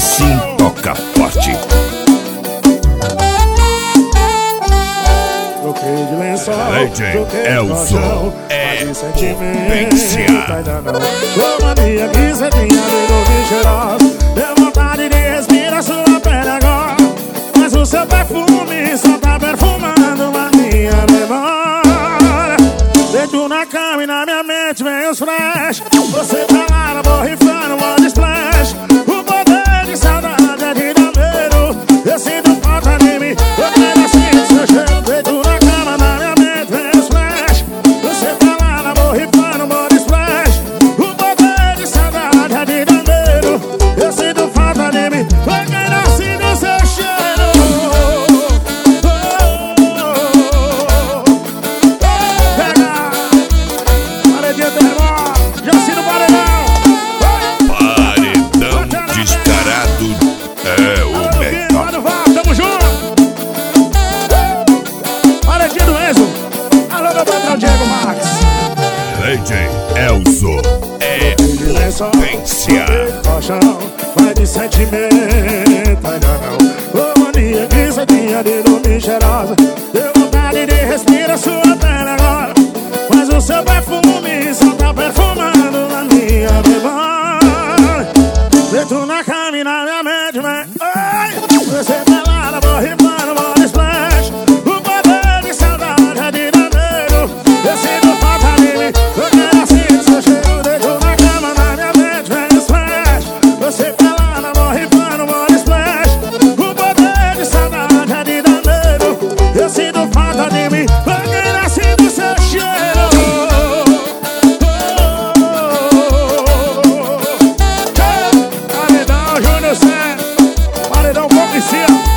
sim toca forte. Troquei de lençol, DJ Elzo é potência. Ô mania que cê tinha de cheirosa, deu vontade de respirar sua pele agora. Mas o seu perfume só tá perfumando a minha memória. Deito na cama e na minha mente vem os flash. Você tá lá na borrifando, body splash. O poder de saudade é de dar medo. Eu sinto falta de mim, eu quero assim seu cheiro. Deito na cama, na minha mente vem os flash. Você tá lá na borrifando, body splash. O poder de saudade é de dar medo. Eu sinto falta de mim, eu quero assim seu cheiro. Paredão descarado é o melhor. Tamo junto. Paredinho do Enzo. Alô, meu patrão Diego Marques. DJ Elzo é potência. Vai de sentimento, ainda não. Ô mania que cê tinha de dormir cheirosa, deu vontade de respirar sua pele agora. Mas o seu perfume só tá perfumando na minha memória. Deito na cama e na minha mente, vem. Ai, você tá lá na borrifando, body splash. O poder de saudade é de dar medo. Eu sinto falta de mim, eu quero assim seu cheiro. Deito na cama, na minha mente, vem splash. Você tá lá na borrifando, body splash. O poder de saudade é de dar medo. Eu sinto falta de mim, eu quero assim seu cheiro. Paredão Júnior Cé, paredão Policia.